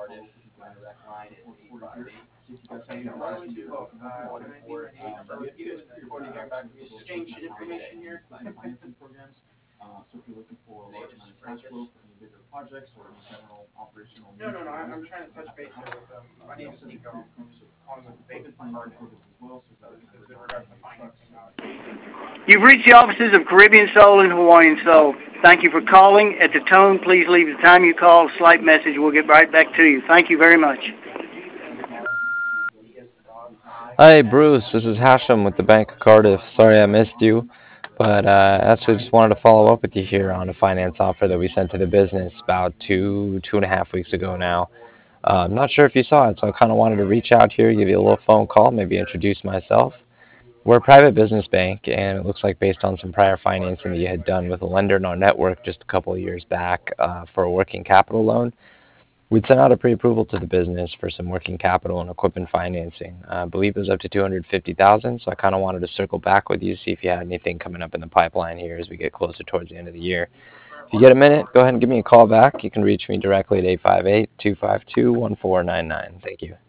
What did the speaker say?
You've reached the offices of Caribbean Soul and Hawaiian Soul. Thank you for calling. At the tone, please leave the time you call, a slight message. We'll get right back to you. Thank you very much. Hi, Bruce. This is Hashem with the Bank of Cardiff. Sorry I missed you, but actually just wanted to follow up with you here on a finance offer that we sent to the business about 2.5 weeks ago now. I'm not sure if you saw it, so I kind of wanted to reach out here, give you a little phone call, maybe introduce myself. We're a private business bank, and it looks like based on some prior financing that you had done with a lender in our network just a couple of years back for a working capital loan, we'd sent out a pre-approval to the business for some working capital and equipment financing. I believe it was up to 250,000. So I kind of wanted to circle back with you, see if you had anything coming up in the pipeline here as we get closer towards the end of the year. If you get a minute, go ahead and give me a call back. You can reach me directly at 858-252-1499. Thank you.